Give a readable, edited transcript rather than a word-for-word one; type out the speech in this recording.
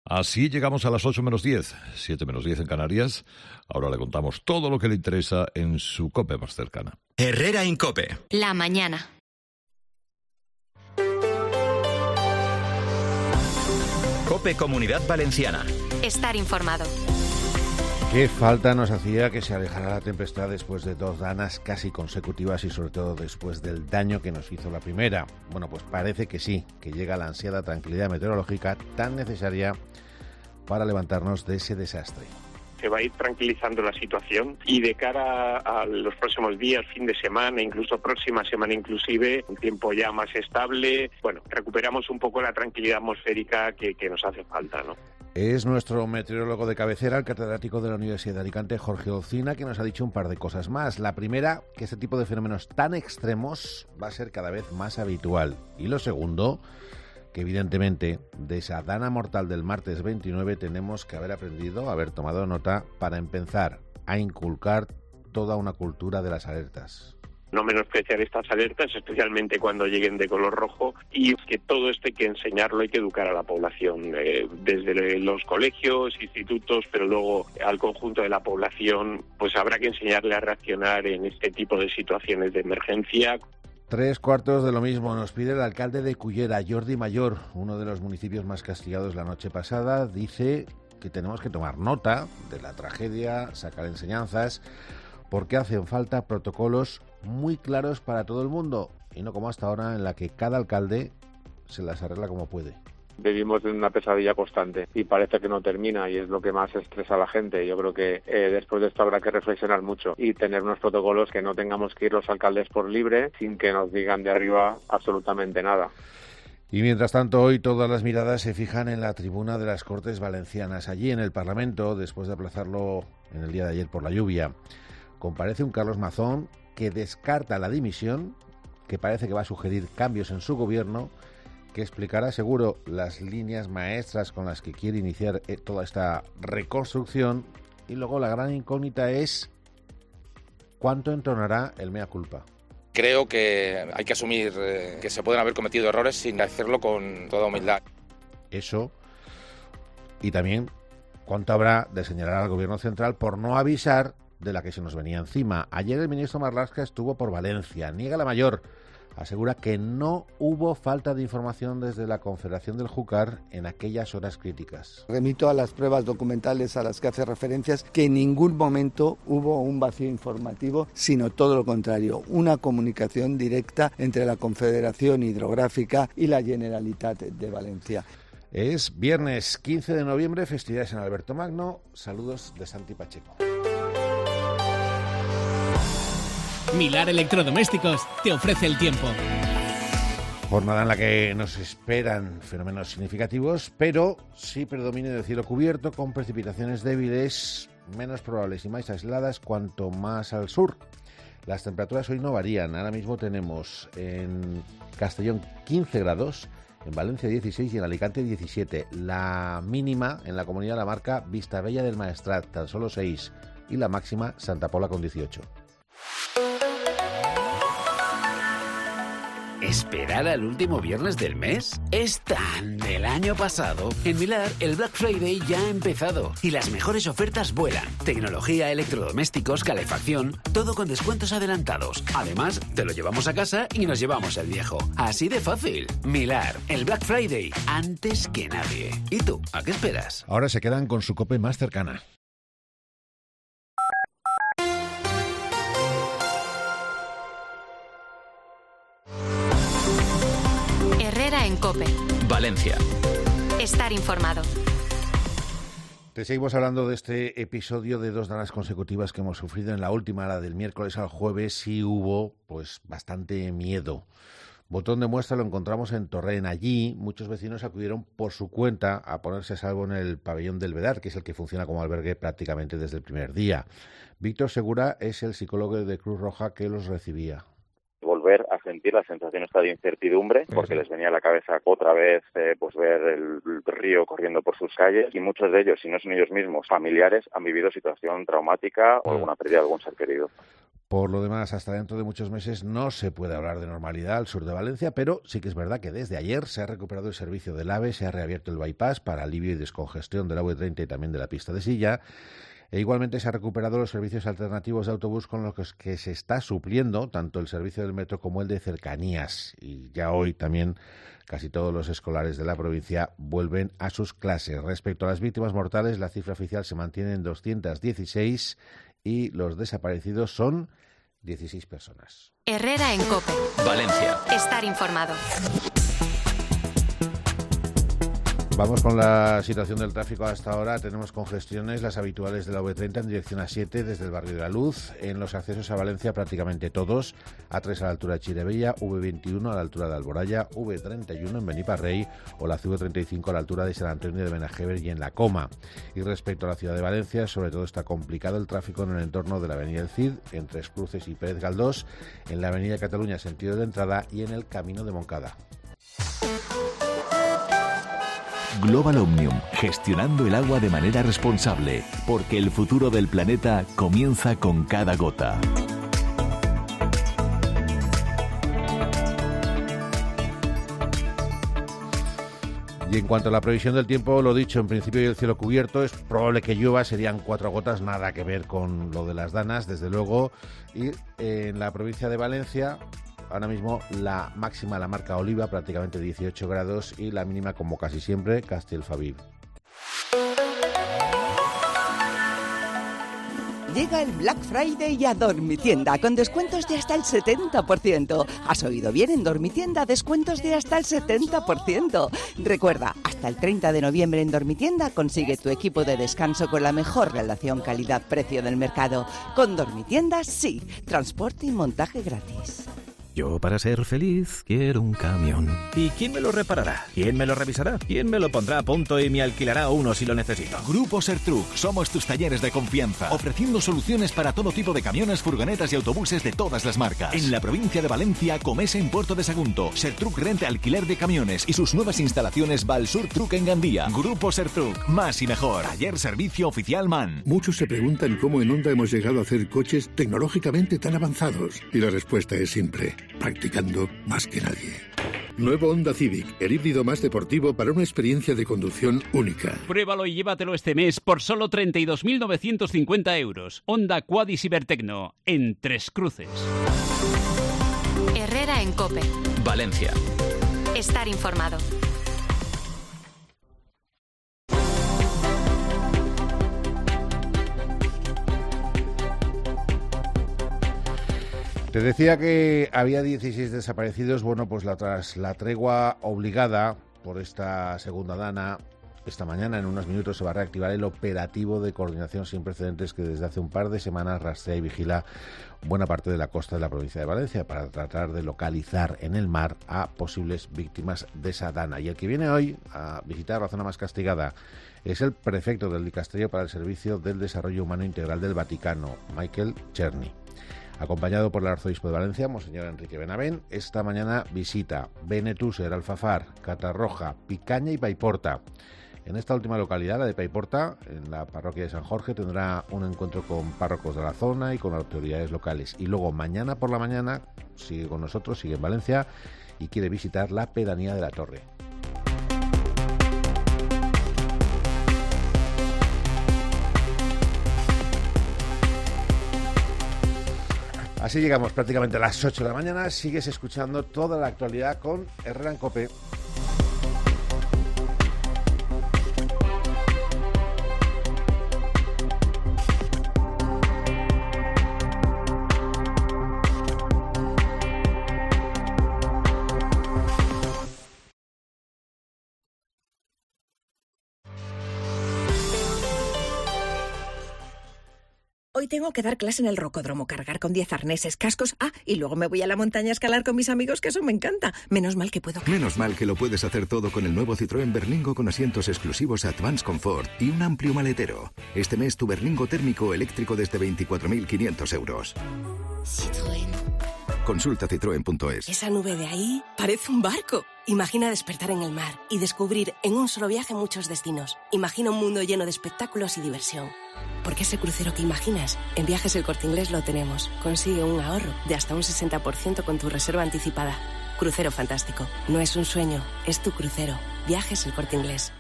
Así llegamos a las 8 menos 10, 7 menos 10 en Canarias. Ahora le contamos todo lo que le interesa en su COPE más cercana. Herrera en COPE. La mañana. COPE Comunidad Valenciana. Estar informado. Qué falta nos hacía que se alejara la tempestad después de 2 danas casi consecutivas y sobre todo después del daño que nos hizo la primera. Bueno, pues parece que sí, que llega la ansiada tranquilidad meteorológica tan necesaria para levantarnos de ese desastre. Se va a ir tranquilizando la situación y de cara a los próximos días, fin de semana, incluso próxima semana inclusive, un tiempo ya más estable, bueno, recuperamos un poco la tranquilidad atmosférica que nos hace falta, ¿no? Es nuestro meteorólogo de cabecera, el catedrático de la Universidad de Alicante, Jorge Olcina, que nos ha dicho un par de cosas más. La primera, que este tipo de fenómenos tan extremos va a ser cada vez más habitual. Y lo segundo, que evidentemente de esa dana mortal del martes 29 tenemos que haber aprendido, haber tomado nota para empezar a inculcar toda una cultura de las alertas. No menospreciar estas alertas, especialmente cuando lleguen de color rojo, y que todo esto hay que enseñarlo, hay que educar a la población, desde los colegios, institutos, pero luego al conjunto de la población, pues habrá que enseñarle a reaccionar en este tipo de situaciones de emergencia. 3/4 de lo mismo nos pide el alcalde de Cullera, Jordi Mayor, uno de los municipios más castigados la noche pasada. Dice que tenemos que tomar nota de la tragedia, sacar enseñanzas, porque hacen falta protocolos muy claros para todo el mundo y no como hasta ahora en la que cada alcalde se las arregla como puede. Vivimos en una pesadilla constante y parece que no termina y es lo que más estresa a la gente. Yo creo que después de esto habrá que reflexionar mucho y tener unos protocolos que no tengamos que ir los alcaldes por libre sin que nos digan de arriba absolutamente nada. Y mientras tanto, hoy todas las miradas se fijan en la tribuna de las Cortes Valencianas. Allí en el Parlamento, después de aplazarlo en el día de ayer por la lluvia, comparece un Carlos Mazón que descarta la dimisión, que parece que va a sugerir cambios en su gobierno, que explicará seguro las líneas maestras con las que quiere iniciar toda esta reconstrucción. Y luego la gran incógnita es ¿cuánto entonará el mea culpa? Creo que hay que asumir que se pueden haber cometido errores sin hacerlo con toda humildad. Eso, y también cuánto habrá de señalar al gobierno central por no avisar de la que se nos venía encima. Ayer el ministro Marlaska estuvo por Valencia, niega la mayor, asegura que no hubo falta de información desde la Confederación del Júcar en aquellas horas críticas. Remito a las pruebas documentales a las que hace referencias, que en ningún momento hubo un vacío informativo, sino todo lo contrario, una comunicación directa entre la Confederación Hidrográfica y la Generalitat de Valencia. Es viernes 15 de noviembre, festividades en Alberto Magno. Saludos de Santi Pacheco. Milar Electrodomésticos te ofrece el tiempo. Jornada en la que nos esperan fenómenos significativos, pero sí predominio de cielo cubierto con precipitaciones débiles, menos probables y más aisladas cuanto más al sur. Las temperaturas hoy no varían. Ahora mismo tenemos en Castellón 15 grados, en Valencia 16 y en Alicante 17. La mínima en la comunidad la marca Vistabella del Maestrat, tan solo 6, y la máxima Santa Pola con 18. ¿Esperar al último viernes del mes? Es tan del año pasado. En Milar, el Black Friday ya ha empezado y las mejores ofertas vuelan. Tecnología, electrodomésticos, calefacción, todo con descuentos adelantados. Además, te lo llevamos a casa y nos llevamos el viejo. Así de fácil. Milar, el Black Friday, antes que nadie. ¿Y tú, a qué esperas? Ahora se quedan con su COPE más cercana. Herrera en COPE. Valencia. Estar informado. Te seguimos hablando de este episodio de 2 danas consecutivas que hemos sufrido. En la última, la del miércoles al jueves, sí hubo pues bastante miedo. Botón de muestra lo encontramos en Torrent. Allí muchos vecinos acudieron por su cuenta a ponerse a salvo en el pabellón del Vedar, que es el que funciona como albergue prácticamente desde el primer día. Víctor Segura es el psicólogo de Cruz Roja que los recibía. Volver a sentir la sensación esta de incertidumbre, porque les venía a la cabeza otra vez pues ver el río corriendo por sus calles, y muchos de ellos, si no son ellos mismos, familiares, han vivido situación traumática o alguna pérdida de algún ser querido. Por lo demás, hasta dentro de muchos meses no se puede hablar de normalidad al sur de Valencia, pero sí que es verdad que desde ayer se ha recuperado el servicio del AVE, se ha reabierto el bypass para alivio y descongestión de la V30 y también de la pista de Silla, e igualmente se han recuperado los servicios alternativos de autobús con los que se está supliendo tanto el servicio del metro como el de cercanías. Y ya hoy también casi todos los escolares de la provincia vuelven a sus clases. Respecto a las víctimas mortales, la cifra oficial se mantiene en 216 y los desaparecidos son 16 personas. Herrera en COPE. Valencia. Estar informado. Vamos con la situación del tráfico hasta ahora. Tenemos congestiones, las habituales de la V30 en dirección A7 desde el barrio de la Luz. En los accesos a Valencia prácticamente todos. A3 a la altura de Chirivella, V21 a la altura de Alboraya, V31 en Beniparrey o la CV35 a la altura de San Antonio de Benajever y en La Coma. Y respecto a la ciudad de Valencia, sobre todo está complicado el tráfico en el entorno de la avenida del Cid, en Tres Cruces y Pérez Galdós, en la avenida Cataluña sentido de entrada y en el camino de Moncada. Global Omnium, gestionando el agua de manera responsable, porque el futuro del planeta comienza con cada gota. Y en cuanto a la previsión del tiempo, lo dicho, en principio el cielo cubierto, es probable que llueva, serían 4 gotas, nada que ver con lo de las danas, desde luego. Y en la provincia de Valencia, ahora mismo la máxima la marca Oliva, prácticamente 18 grados, y la mínima, como casi siempre, Castellfabib. Llega el Black Friday a Dormitienda con descuentos de hasta el 70%. ¿Has oído bien? En Dormitienda, descuentos de hasta el 70%. Recuerda, hasta el 30 de noviembre en Dormitienda consigue tu equipo de descanso con la mejor relación calidad-precio del mercado. Con Dormitienda, sí. Transporte y montaje gratis. Yo, para ser feliz, quiero un camión. ¿Y quién me lo reparará? ¿Quién me lo revisará? ¿Quién me lo pondrá a punto y me alquilará uno si lo necesito? Grupo Sertruc, somos tus talleres de confianza, ofreciendo soluciones para todo tipo de camiones, furgonetas y autobuses de todas las marcas. En la provincia de Valencia, Comesa en Puerto de Sagunto, Sertruc renta alquiler de camiones y sus nuevas instalaciones Valsur Truck en Gandía. Grupo Sertruc, más y mejor. Taller Servicio Oficial MAN. Muchos se preguntan cómo en Honda hemos llegado a hacer coches tecnológicamente tan avanzados. Y la respuesta es simple: practicando más que nadie. Nuevo Honda Civic, el híbrido más deportivo para una experiencia de conducción única. Pruébalo y llévatelo este mes por solo 32.950 euros. Honda Quad y Cibertecno, en Tres Cruces. Herrera en COPE. Valencia. Estar informado. Te decía que había 16 desaparecidos. Bueno, pues tras la tregua obligada por esta segunda dana, esta mañana en unos minutos se va a reactivar el operativo de coordinación sin precedentes que desde hace un par de semanas rastrea y vigila buena parte de la costa de la provincia de Valencia para tratar de localizar en el mar a posibles víctimas de esa dana. Y el que viene hoy a visitar la zona más castigada es el prefecto del Dicasterio para el Servicio del Desarrollo Humano Integral del Vaticano, Michael Cherny. Acompañado por el arzobispo de Valencia, Monseñor Enrique Benavent, esta mañana visita Benetúser, Alfafar, Catarroja, Picaña y Paiporta. En esta última localidad, la de Paiporta, en la parroquia de San Jorge, tendrá un encuentro con párrocos de la zona y con autoridades locales. Y luego mañana por la mañana sigue con nosotros, sigue en Valencia y quiere visitar la pedanía de la Torre. Así llegamos prácticamente a las 8 de la mañana. Sigues escuchando toda la actualidad con Herrera en COPE. Hoy tengo que dar clase en el rocódromo, cargar con 10 arneses, cascos. Y luego me voy a la montaña a escalar con mis amigos, que eso me encanta. Menos mal que puedo. Menos mal que lo puedes hacer todo con el nuevo Citroën Berlingo con asientos exclusivos Advance Comfort y un amplio maletero. Este mes tu Berlingo térmico eléctrico desde 24.500 euros. Citroën. Consulta citroen.es. Esa nube de ahí parece un barco. Imagina despertar en el mar y descubrir en un solo viaje muchos destinos. Imagina un mundo lleno de espectáculos y diversión. Porque ese crucero que imaginas, en Viajes El Corte Inglés lo tenemos. Consigue un ahorro de hasta un 60% con tu reserva anticipada. Crucero fantástico. No es un sueño, es tu crucero. Viajes El Corte Inglés.